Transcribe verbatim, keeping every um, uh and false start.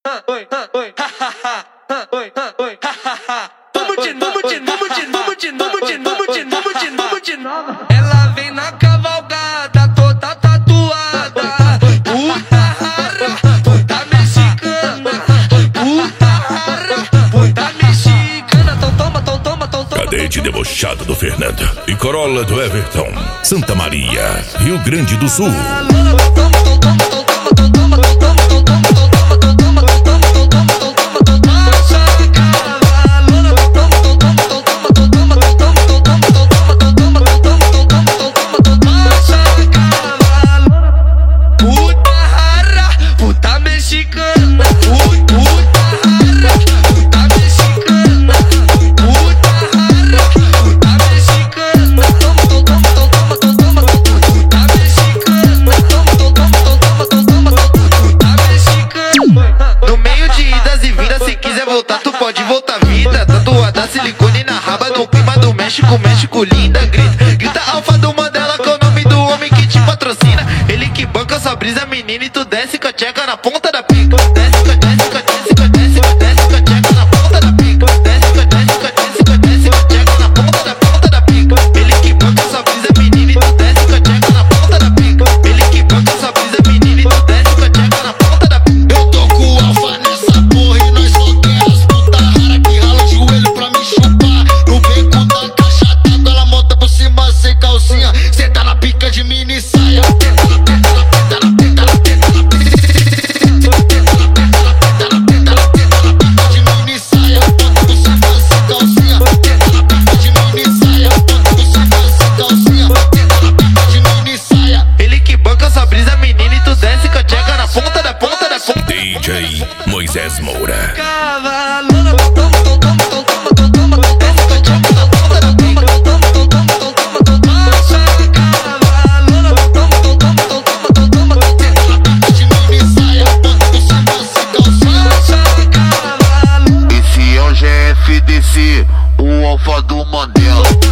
oi, oi, oi, oi, vamos de novo, vamos de novo, de novo, de novo, de novo, de novo, de novo, de novo. Ela vem na cavalgada, toda tatuada, puta rara, puta mexicana, puta rara, puta mexicana. Então toma, então toma, então toma. Cadete debochado do Fernando e Corolla do Everton, Santa Maria, Rio Grande do Sul. Tu pode voltar vida, tatuada silicone na raba, no clima do México, México linda, grita, grita alfa do Mandela, que é o nome do homem que te patrocina. Ele que banca sua brisa, menina, e tu desce com a tcheca na ponta da pica. Desce com a desce com a desce com a desce com a desce com a tcheca na ponta da pica. Desce com a desce com a desce com a desce com a tcheca na ponta da ponta da pica. Ele que banca sua brisa, menina, e tu desce com a tcheca na ponta da pica. Ele que banca sua brisa, menina, e tu desce com a tcheca na ponta da pica. Eu tô com o alfa nessa porra e nós só quer as puta rara que rala o joelho pra me chupar. No beco da caixa d'água, ela monta por cima sem calcinha, senta na pica de mini saia. D J Moisés Moura. Esse é o G F D C, o alfa do Mandela.